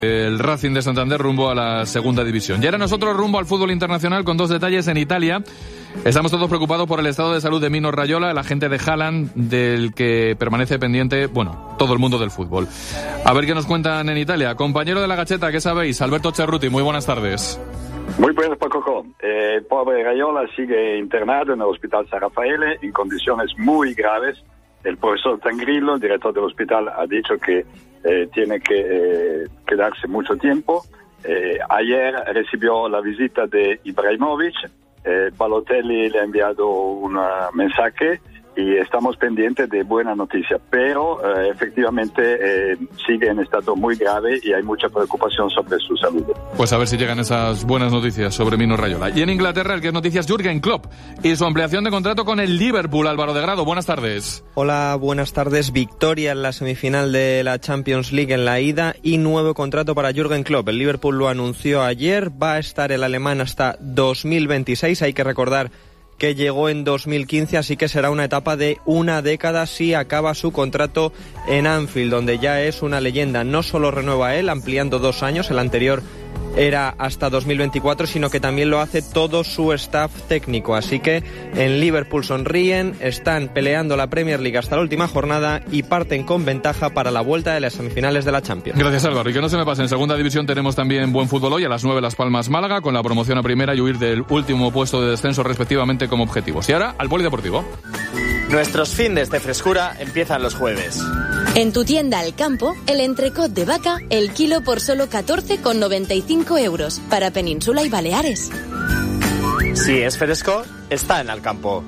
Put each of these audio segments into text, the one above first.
El Racing de Santander rumbo a la segunda división. Y ahora nosotros rumbo al fútbol internacional con dos detalles en Italia. Estamos todos preocupados por el estado de salud de Mino Raiola, el agente de Haaland, del que permanece pendiente, todo el mundo del fútbol. A ver qué nos cuentan en Italia. Compañero de la Gaceta, ¿qué sabéis? Alberto Cerruti, muy buenas tardes. Muy buenas, Paco. El pobre Raiola sigue internado en el Hospital San Raffaele en condiciones muy graves. El profesor Tangrillo, el director del hospital, ha dicho que tiene que quedarse mucho tiempo. Ayer recibió la visita de Ibrahimovic. Balotelli le ha enviado un mensaje y estamos pendientes de buena noticia, pero efectivamente sigue en estado muy grave y hay mucha preocupación sobre su salud. Pues a ver si llegan esas buenas noticias sobre Mino Raiola. Y en Inglaterra, el que es noticias, Jürgen Klopp y su ampliación de contrato con el Liverpool. Álvaro de Grado, buenas tardes. Hola, buenas tardes. Victoria en la semifinal de la Champions League en la ida y nuevo contrato para Jürgen Klopp. El Liverpool lo anunció ayer, va a estar el alemán hasta 2026, hay que recordar que llegó en 2015, así que será una etapa de una década si acaba su contrato en Anfield, donde ya es una leyenda. No solo renueva él, ampliando 2 años, el anterior era hasta 2024, sino que también lo hace todo su staff técnico. Así que en Liverpool sonríen, están peleando la Premier League hasta la última jornada y parten con ventaja para la vuelta de las semifinales de la Champions. Gracias, Álvaro. Y que no se me pase, en segunda división tenemos también buen fútbol hoy, a las 9 Las Palmas Málaga, con la promoción a primera y huir del último puesto de descenso respectivamente como objetivos. Y ahora al polideportivo. Nuestros findes de frescura empiezan los jueves. En tu tienda Al Campo, el entrecot de vaca, el kilo por solo 14,95 euros para Península y Baleares. Si es fresco, está en Al Campo.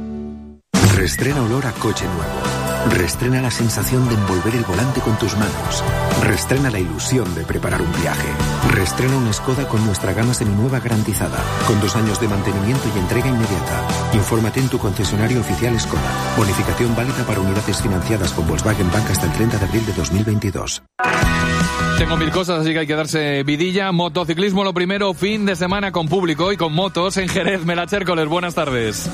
Reestrena olor a coche nuevo. Reestrena la sensación de envolver el volante con tus manos. Reestrena la ilusión de preparar un viaje. Reestrena una Skoda con nuestra gama seminueva garantizada, con 2 años de mantenimiento y entrega inmediata. Infórmate en tu concesionario oficial Skoda. Bonificación válida para unidades financiadas con Volkswagen Bank hasta el 30 de abril de 2022. Tengo 1000 cosas, así que hay que darse vidilla. Motociclismo lo primero, fin de semana con público y con motos en Jerez. Melacher Coller, buenas tardes.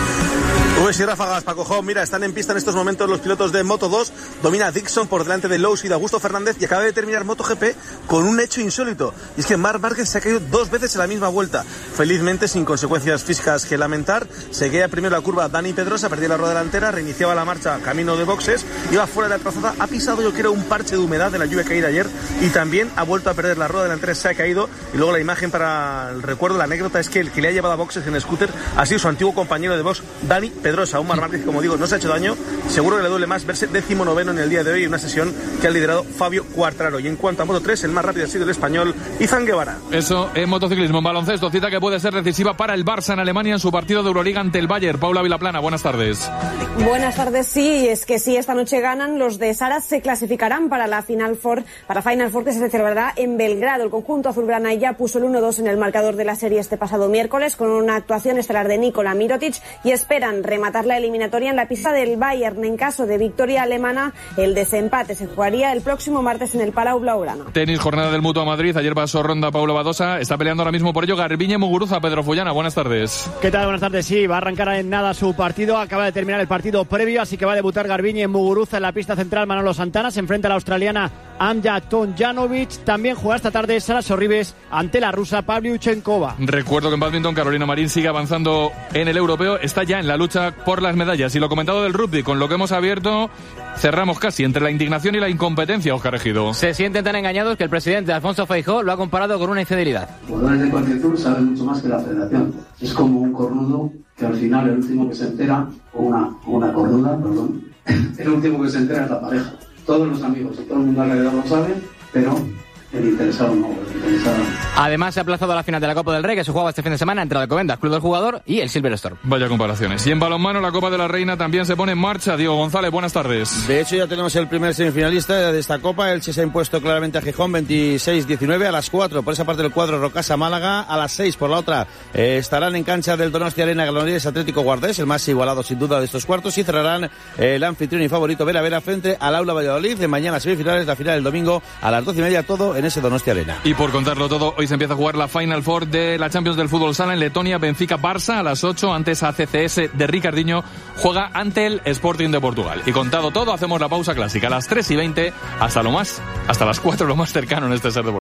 Y ráfagas, Paco Jo. Mira, están en pista en estos momentos los pilotos de Moto2. Domina Dixon por delante de Lowes y de Augusto Fernández y acaba de terminar MotoGP con un hecho insólito. Y es que Marc Márquez se ha caído 2 veces en la misma vuelta. Felizmente, sin consecuencias físicas que lamentar. Seguía primero la curva Dani Pedrosa, perdía la rueda delantera, reiniciaba la marcha camino de boxes, iba fuera de la trazada, ha pisado yo creo un parche de humedad de la lluvia caída ayer y también ha vuelto a perder la rueda delantera, se ha caído. Y luego la imagen para el recuerdo, la anécdota es que el que le ha llevado a boxes en scooter ha sido su antiguo compañero de box, Dani Pedrosa. Un Marc Márquez, como digo, no se ha hecho daño. Seguro que le duele más verse 19º en el día de hoy en una sesión que ha liderado Fabio Quartararo. Y en cuanto a Moto3, el más rápido ha sido el español Izan Guevara. Eso en motociclismo. En baloncesto, cita que puede ser decisiva para el Barça en Alemania en su partido de Euroliga ante el Bayern. Paula Vilaplana, buenas tardes. Buenas tardes, sí, es que si esta noche ganan, los de Saras se clasificarán para la Final Four que se celebrará en Belgrado. El conjunto azulgrana ya puso el 1-2 en el marcador de la serie este pasado miércoles con una actuación estelar de Nikola Mirotic y esperan rematar la eliminatoria en la pista del Bayern. En caso de victoria alemana, el desempate se jugaría el próximo martes en el Palau Blaugrana. Tenis, jornada del Mutua Madrid. Ayer pasó ronda Paulo Badosa. Está peleando ahora mismo por ello Garbiñe Muguruza. Pedro Fullana, buenas tardes. ¿Qué tal? Buenas tardes. Sí, va a arrancar en nada su partido. Acaba de terminar el partido previo, así que va a debutar Garbiñe Muguruza en la pista central. Manolo Santana se enfrenta a la australiana Anja Tomljanovic. También juega esta tarde Sara Sorribes ante la rusa Pavlyuchenkova. Recuerdo que en bádminton Carolina Marín sigue avanzando en el europeo. Está ya en la lucha por las medallas. Y lo comentado del rugby, con lo que hemos abierto, cerramos casi entre la indignación y la incompetencia, Óscar Ejido. Se sienten tan engañados que el presidente Alfonso Feijóo lo ha comparado con una infidelidad. Los jugadores de cualquier club saben mucho más que la federación. Es como un cornudo que al final el último que se entera, o una cornuda, perdón, el último que se entera es la pareja. Todos los amigos y todo el mundo alrededor lo saben, pero el interesado no, el interesado. Además, se ha aplazado la final de la Copa del Rey, que se jugaba este fin de semana entre Alcobendas, Club del Jugador, y el Silver Storm. Vaya comparaciones. Y en balonmano, la Copa de la Reina también se pone en marcha. Diego González, buenas tardes. De hecho, ya tenemos el primer semifinalista de esta Copa. Elche se ha impuesto claramente a Gijón, 26-19 a las 4. Por esa parte del cuadro, Rocasa Málaga. A las 6 por la otra estarán en cancha del Donostia Arena Granollers Atlético Guardés, el más igualado sin duda de estos cuartos. Y cerrarán el anfitrión y favorito Vera frente al Aula Valladolid. De mañana semifinales, la final el domingo a las 12:30, todo en ese Donostia Arena. Y por contarlo todo, hoy se empieza a jugar la Final Four de la Champions del fútbol sala en Letonia. Benfica-Barça a las 8, antes ACCS de Ricardinho juega ante el Sporting de Portugal. Y contado todo, hacemos la pausa clásica a las 3:20 hasta las 4 lo más cercano en este Ser Deportivo.